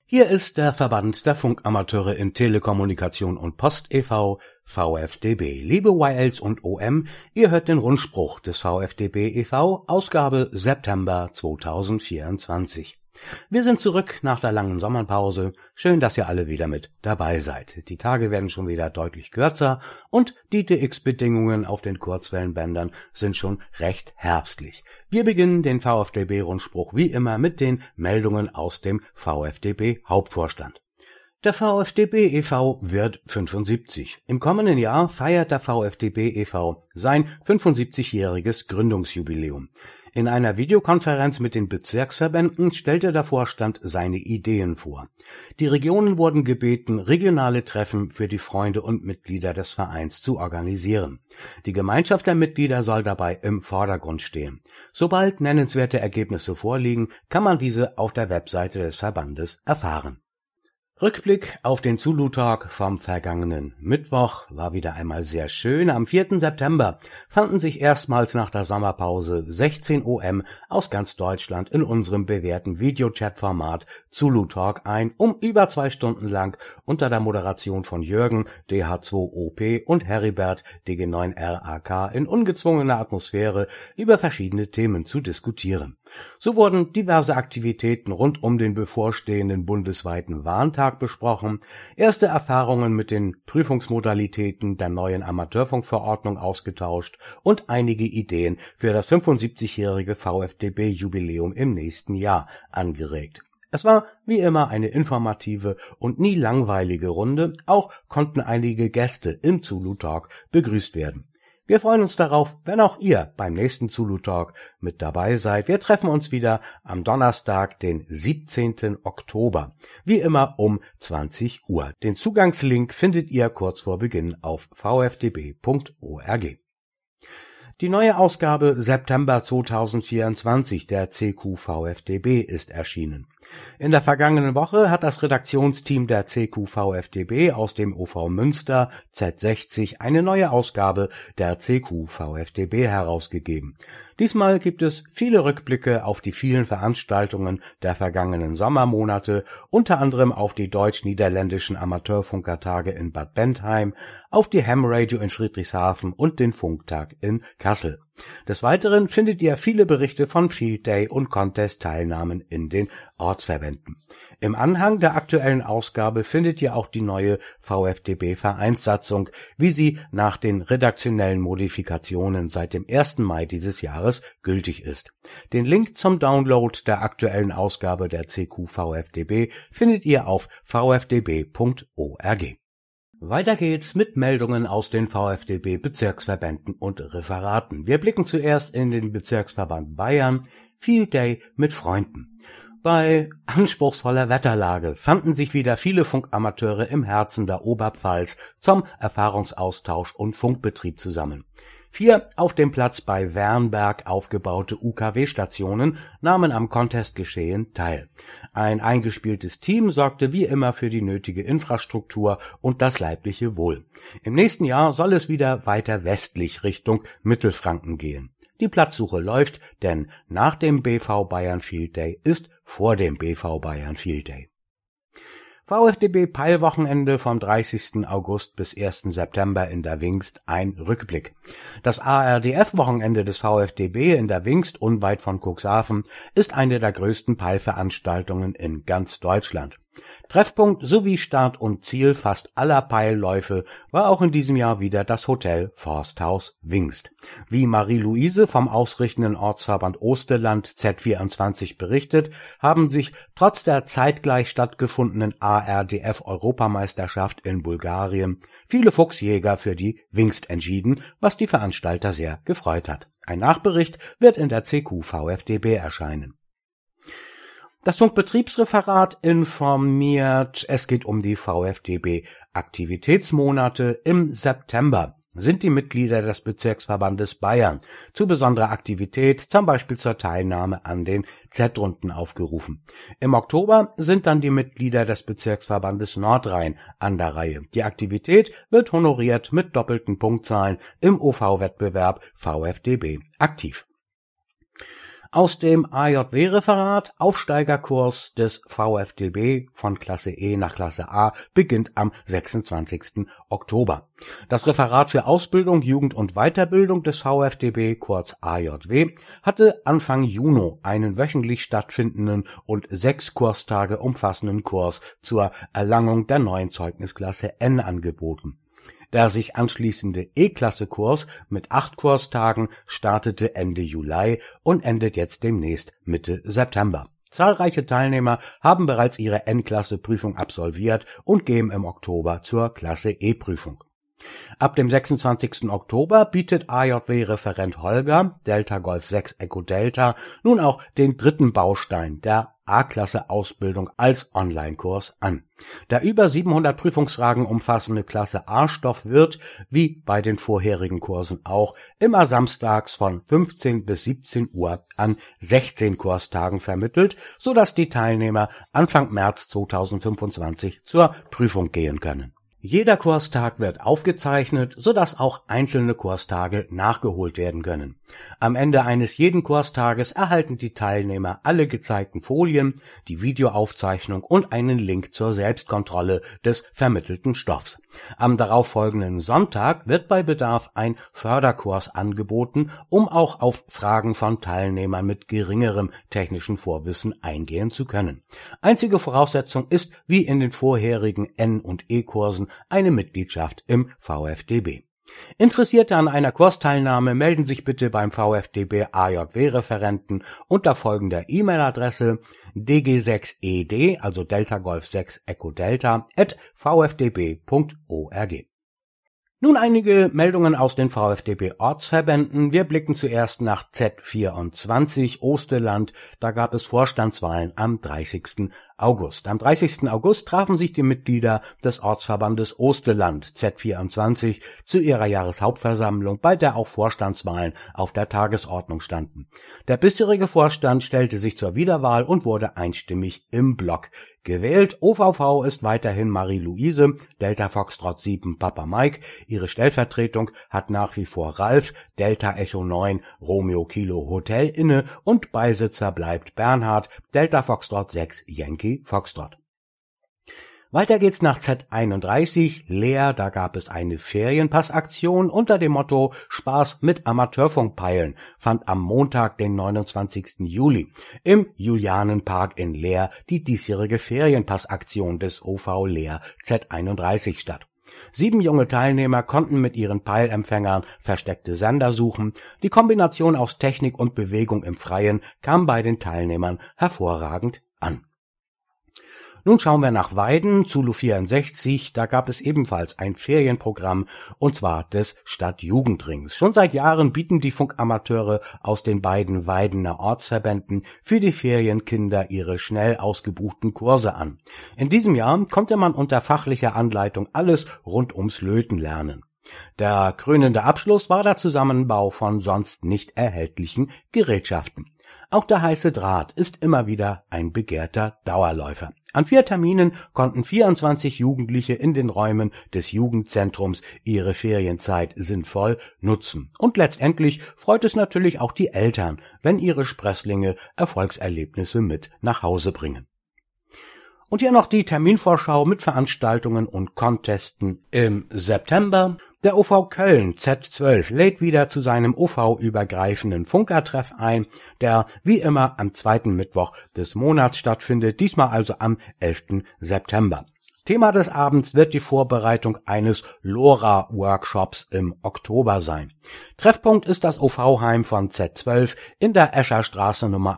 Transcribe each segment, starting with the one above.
Hier ist der Verband der Funkamateure in Telekommunikation und Post e.V., VfDB. Liebe YLs und OM, ihr hört den Rundspruch des VfDB e.V., Ausgabe September 2024. Wir sind zurück nach der langen Sommerpause. Schön, dass ihr alle wieder mit dabei seid. Die Tage werden schon wieder deutlich kürzer und die DX-Bedingungen auf den Kurzwellenbändern sind schon recht herbstlich. Wir beginnen den VfDB-Rundspruch wie immer mit den Meldungen aus dem VfDB-Hauptvorstand. Der VfDB e.V. wird 75. Im kommenden Jahr feiert der VfDB e.V. sein 75-jähriges Gründungsjubiläum. In einer Videokonferenz mit den Bezirksverbänden stellte der Vorstand seine Ideen vor. Die Regionen wurden gebeten, regionale Treffen für die Freunde und Mitglieder des Vereins zu organisieren. Die Gemeinschaft der Mitglieder soll dabei im Vordergrund stehen. Sobald nennenswerte Ergebnisse vorliegen, kann man diese auf der Webseite des Verbandes erfahren. Rückblick auf den Zulu-Talk vom vergangenen Mittwoch war wieder einmal sehr schön. Am 4. September fanden sich erstmals nach der Sommerpause 16 OM aus ganz Deutschland in unserem bewährten Videochat-Format Zulu-Talk ein, um über 2 Stunden lang unter der Moderation von Jürgen, DH2OP und Heribert, DG9RAK, in ungezwungener Atmosphäre über verschiedene Themen zu diskutieren. So wurden diverse Aktivitäten rund um den bevorstehenden bundesweiten Warntag besprochen, erste Erfahrungen mit den Prüfungsmodalitäten der neuen Amateurfunkverordnung ausgetauscht und einige Ideen für das 75-jährige VfDB-Jubiläum im nächsten Jahr angeregt. Es war wie immer eine informative und nie langweilige Runde, auch konnten einige Gäste im Zulu Talk begrüßt werden. Wir freuen uns darauf, wenn auch ihr beim nächsten Zulu Talk mit dabei seid. Wir treffen uns wieder am Donnerstag, den 17. Oktober. Wie immer um 20 Uhr. Den Zugangslink findet ihr kurz vor Beginn auf vfdb.org. Die neue Ausgabe September 2024 der CQ VfDB ist erschienen. In der vergangenen Woche hat das Redaktionsteam der CQ VfDB aus dem OV Münster Z60 eine neue Ausgabe der CQ VfDB herausgegeben. Diesmal gibt es viele Rückblicke auf die vielen Veranstaltungen der vergangenen Sommermonate, unter anderem auf die deutsch-niederländischen Amateurfunkertage in Bad Bentheim, auf die Ham Radio in Friedrichshafen und den Funktag in Kassel. Des Weiteren findet ihr viele Berichte von Field Day und Contest-Teilnahmen in den Ortsverbänden. Im Anhang der aktuellen Ausgabe findet ihr auch die neue VfDB-Vereinssatzung, wie sie nach den redaktionellen Modifikationen seit dem 1. Mai dieses Jahres gültig ist. Den Link zum Download der aktuellen Ausgabe der CQ VfDB findet ihr auf vfdb.org. Weiter geht's mit Meldungen aus den VfDB-Bezirksverbänden und Referaten. Wir blicken zuerst in den Bezirksverband Bayern, Field Day mit Freunden. Bei anspruchsvoller Wetterlage fanden sich wieder viele Funkamateure im Herzen der Oberpfalz zum Erfahrungsaustausch und Funkbetrieb zusammen. 4 auf dem Platz bei Wernberg aufgebaute UKW-Stationen nahmen am Contestgeschehen teil. Ein eingespieltes Team sorgte wie immer für die nötige Infrastruktur und das leibliche Wohl. Im nächsten Jahr soll es wieder weiter westlich Richtung Mittelfranken gehen. Die Platzsuche läuft, denn nach dem BV Bayern Field Day ist vor dem BV Bayern Field Day. VfDB Peilwochenende vom 30. August bis 1. September in der Wingst, ein Rückblick. Das ARDF-Wochenende des VfDB in der Wingst unweit von Cuxhaven ist eine der größten Peilveranstaltungen in ganz Deutschland. Treffpunkt sowie Start und Ziel fast aller Peilläufe war auch in diesem Jahr wieder das Hotel Forsthaus Wingst. Wie Marie-Louise vom ausrichtenden Ortsverband Osterland Z24 berichtet, haben sich trotz der zeitgleich stattgefundenen ARDF-Europameisterschaft in Bulgarien viele Fuchsjäger für die Wingst entschieden, was die Veranstalter sehr gefreut hat. Ein Nachbericht wird in der CQ VfDB erscheinen. Das Funkbetriebsreferat informiert, es geht um die VfDB-Aktivitätsmonate. Im September sind die Mitglieder des Bezirksverbandes Bayern zu besonderer Aktivität, zum Beispiel zur Teilnahme an den Z-Runden aufgerufen. Im Oktober sind dann die Mitglieder des Bezirksverbandes Nordrhein an der Reihe. Die Aktivität wird honoriert mit doppelten Punktzahlen im OV-Wettbewerb VfDB aktiv. Aus dem AJW-Referat Aufsteigerkurs des VfDB von Klasse E nach Klasse A beginnt am 26. Oktober. Das Referat für Ausbildung, Jugend und Weiterbildung des VfDB, kurz AJW, hatte Anfang Juni einen wöchentlich stattfindenden und 6 Kurstage umfassenden Kurs zur Erlangung der neuen Zeugnisklasse N angeboten. Der sich anschließende E-Klasse-Kurs mit 8 Kurstagen startete Ende Juli und endet jetzt demnächst Mitte September. Zahlreiche Teilnehmer haben bereits ihre N-Klasse-Prüfung absolviert und gehen im Oktober zur Klasse E-Prüfung. Ab dem 26. Oktober bietet AJW-Referent Holger, Delta Golf 6 Echo Delta, nun auch den dritten Baustein der A-Klasse-Ausbildung als Online-Kurs an. Der über 700 Prüfungsfragen umfassende Klasse A-Stoff wird, wie bei den vorherigen Kursen auch, immer samstags von 15 bis 17 Uhr an 16 Kurstagen vermittelt, sodass die Teilnehmer Anfang März 2025 zur Prüfung gehen können. Jeder Kurstag wird aufgezeichnet, sodass auch einzelne Kurstage nachgeholt werden können. Am Ende eines jeden Kurstages erhalten die Teilnehmer alle gezeigten Folien, die Videoaufzeichnung und einen Link zur Selbstkontrolle des vermittelten Stoffs. Am darauffolgenden Sonntag wird bei Bedarf ein Förderkurs angeboten, um auch auf Fragen von Teilnehmern mit geringerem technischen Vorwissen eingehen zu können. Einzige Voraussetzung ist, wie in den vorherigen N- und E-Kursen, eine Mitgliedschaft im VfDB. Interessierte an einer Kursteilnahme melden sich bitte beim VfDB AJW-Referenten unter folgender E-Mail-Adresse dg6ed, also Delta Golf 6 Echo Delta, @vfdb.org. Nun einige Meldungen aus den VfDB-Ortsverbänden. Wir blicken zuerst nach Z24 Osterland. Da gab es Vorstandswahlen am 30. August. Am 30. August trafen sich die Mitglieder des Ortsverbandes Osterland Z24 zu ihrer Jahreshauptversammlung, bei der auch Vorstandswahlen auf der Tagesordnung standen. Der bisherige Vorstand stellte sich zur Wiederwahl und wurde einstimmig im Block gewählt. OVV ist weiterhin Marie-Louise, Delta Foxtrot 7 Papa Mike. Ihre Stellvertretung hat nach wie vor Ralf, Delta Echo 9 Romeo Kilo Hotel inne und Beisitzer bleibt Bernhard, Delta Foxtrot 6 Yankee Foxtrot. Weiter geht's nach Z31 Leer, da gab es eine Ferienpassaktion unter dem Motto Spaß mit Amateurfunkpeilen, fand am Montag, den 29. Juli im Julianenpark in Leer die diesjährige Ferienpassaktion des OV Leer Z31 statt. 7 junge Teilnehmer konnten mit ihren Peilempfängern versteckte Sender suchen. Die Kombination aus Technik und Bewegung im Freien kam bei den Teilnehmern hervorragend an. Nun schauen wir nach Weiden, Zulu 64, da gab es ebenfalls ein Ferienprogramm, und zwar des Stadtjugendrings. Schon seit Jahren bieten die Funkamateure aus den beiden Weidener Ortsverbänden für die Ferienkinder ihre schnell ausgebuchten Kurse an. In diesem Jahr konnte man unter fachlicher Anleitung alles rund ums Löten lernen. Der krönende Abschluss war der Zusammenbau von sonst nicht erhältlichen Gerätschaften. Auch der heiße Draht ist immer wieder ein begehrter Dauerläufer. An 4 Terminen konnten 24 Jugendliche in den Räumen des Jugendzentrums ihre Ferienzeit sinnvoll nutzen. Und letztendlich freut es natürlich auch die Eltern, wenn ihre Sprösslinge Erfolgserlebnisse mit nach Hause bringen. Und hier noch die Terminvorschau mit Veranstaltungen und Contesten im September. Der OV Köln Z12 lädt wieder zu seinem OV-übergreifenden Funkertreff ein, der wie immer am 2. Mittwoch des Monats stattfindet, diesmal also am 11. September. Thema des Abends wird die Vorbereitung eines LoRa-Workshops im Oktober sein. Treffpunkt ist das OV-Heim von Z12 in der Escherstraße Nummer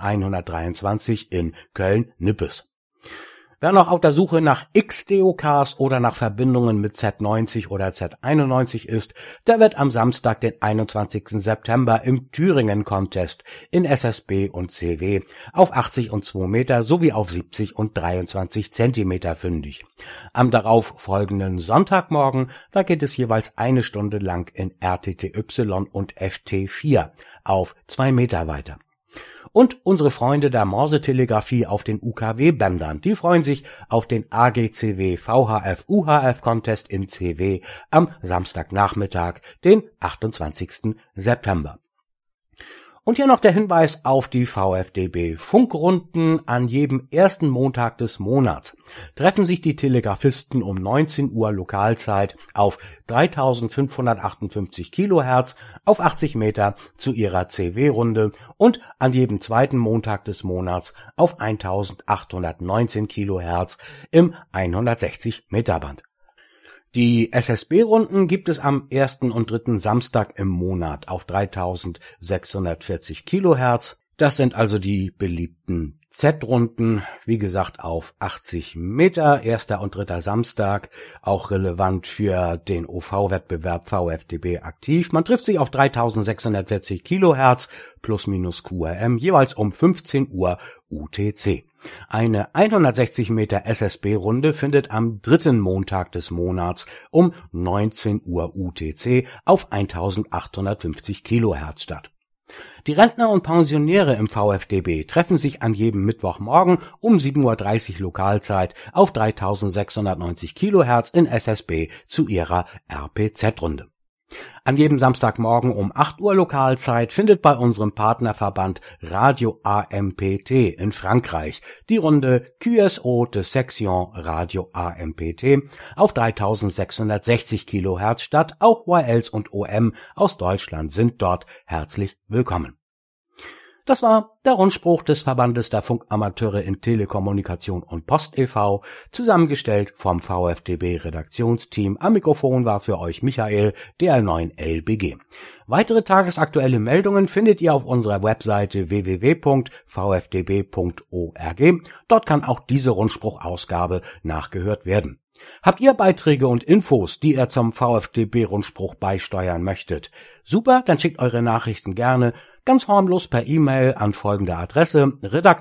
123 in Köln-Nippes. Wer noch auf der Suche nach X-DOKs oder nach Verbindungen mit Z90 oder Z91 ist, der wird am Samstag, den 21. September im Thüringen-Contest in SSB und CW auf 80 und 2 Meter sowie auf 70 und 23 Zentimeter fündig. Am darauf folgenden Sonntagmorgen, da geht es jeweils 1 Stunde lang in RTTY und FT4 auf 2 Meter weiter. Und unsere Freunde der Morsetelegrafie auf den UKW-Bändern, die freuen sich auf den AGCW VHF-UHF-Contest in CW am Samstagnachmittag, den 28. September. Und hier noch der Hinweis auf die VfDB Funkrunden. An jedem ersten Montag des Monats treffen sich die Telegrafisten um 19 Uhr Lokalzeit auf 3558 Kilohertz auf 80 Meter zu ihrer CW-Runde und an jedem zweiten Montag des Monats auf 1819 Kilohertz im 160 Meter Band. Die SSB-Runden gibt es am ersten und dritten Samstag im Monat auf 3640 Kilohertz. Das sind also die beliebten Z-Runden, wie gesagt auf 80 Meter, erster und dritter Samstag, auch relevant für den OV-Wettbewerb VfDB aktiv. Man trifft sich auf 3640 Kilohertz plus minus QRM, jeweils um 15 Uhr UTC. Eine 160 Meter SSB-Runde findet am dritten Montag des Monats um 19 Uhr UTC auf 1850 Kilohertz statt. Die Rentner und Pensionäre im VfDB treffen sich an jedem Mittwochmorgen um 7:30 Uhr Lokalzeit auf 3690 Kilohertz in SSB zu ihrer RPZ-Runde. An jedem Samstagmorgen um 8 Uhr Lokalzeit findet bei unserem Partnerverband Radio AMPT in Frankreich die Runde QSO de Section Radio AMPT auf 3660 Kilohertz statt. Auch YLs und OM aus Deutschland sind dort herzlich willkommen. Das war der Rundspruch des Verbandes der Funkamateure in Telekommunikation und Post e.V., zusammengestellt vom VfDB-Redaktionsteam. Am Mikrofon war für euch Michael, DL9LBG. Weitere tagesaktuelle Meldungen findet ihr auf unserer Webseite www.vfdb.org. Dort kann auch diese Rundspruchausgabe nachgehört werden. Habt ihr Beiträge und Infos, die ihr zum VfDB-Rundspruch beisteuern möchtet? Super, dann schickt eure Nachrichten gerne ganz harmlos per E-Mail an folgende Adresse: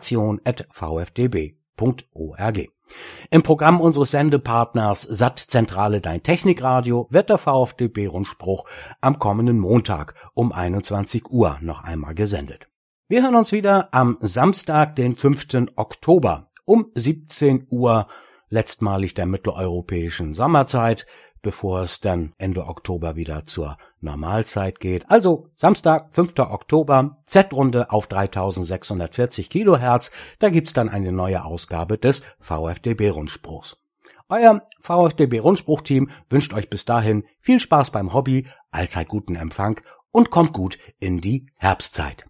redaktion@vfdb.org. Im Programm unseres Sendepartners Sattzentrale Dein Technikradio wird der VfDB-Rundspruch am kommenden Montag um 21 Uhr noch einmal gesendet. Wir hören uns wieder am Samstag, den 5. Oktober um 17 Uhr, letztmalig der mitteleuropäischen Sommerzeit, bevor es dann Ende Oktober wieder zur Normalzeit geht. Also Samstag, 5. Oktober, Z-Runde auf 3640 Kilohertz. Da gibt's dann eine neue Ausgabe des VfDB-Rundspruchs. Euer VfDB-Rundspruch-Team wünscht euch bis dahin viel Spaß beim Hobby, allzeit guten Empfang und kommt gut in die Herbstzeit.